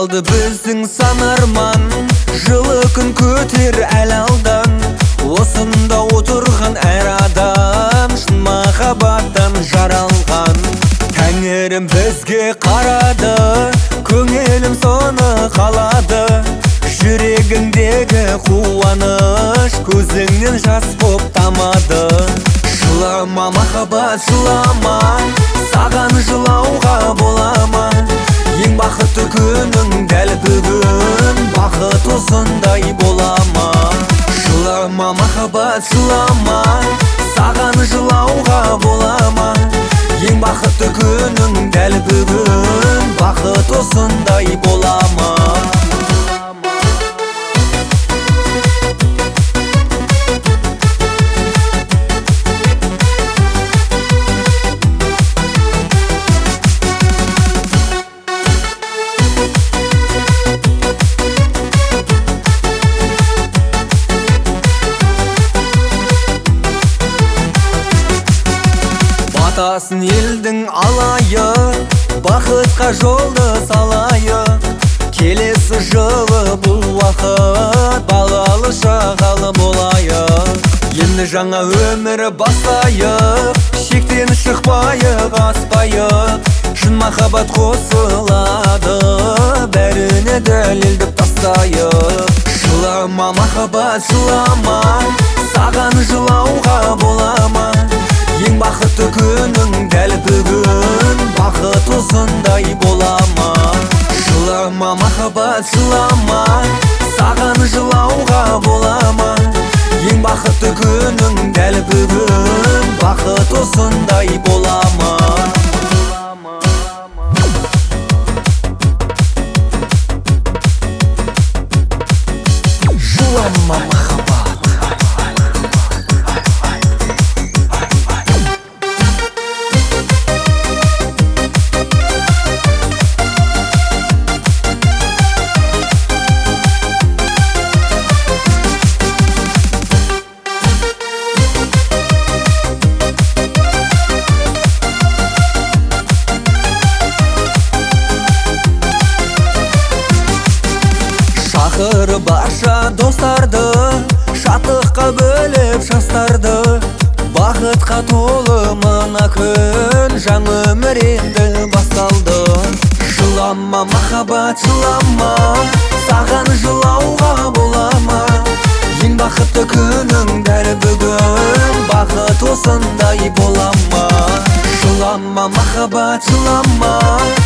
қалды біздің санарман, жылы күн көтер әл алдан. Осында отырған әр адам шын махаббаттан жаралған. Тәңірім бізге қарады, көңілім соны қалады. Жүрегіңдегі қуаныш көзіңнен жас боп тамады. Жылама махаббат, жылама, саған жылауға болама. Ең бақытты күнің дәл бүгін, бақыт осындай болама. Жылама махаббат, жылама, саған жылауға болама. Ең бақытты күнің дәл бүгін, бақыт осындай болама. Батасын елдің алайы, бақытқа жолды салайы. Келесі жылы бұл уақыт балалы шағалы болайық. Енді жаңа өмір бастайық, шектен шықпайық, аспайық. Шын махаббат қосылады, бәріне дәлелдеп тастайық. Жылама махаббат, жылама, саған жылауға болама. Ең бақытты күнің дәл бүгін, бақыт осындай болама. Жылама махаббат, жылама, саған жылауға болама. Ең бақытты күнің дәл бүгін, бақыт осындай болама. Жылама махаббат. Шақыр барша достарды, шаттыққа бөліп жастарды. Бақытқа толы мына күн, жаңа өмір енді басталды. Жылама махаббат, жылама, саған жылауға болама. Ең бақытты күнің дәл бүгін, бақыт осындай болама. Жылама махаббат, жылама,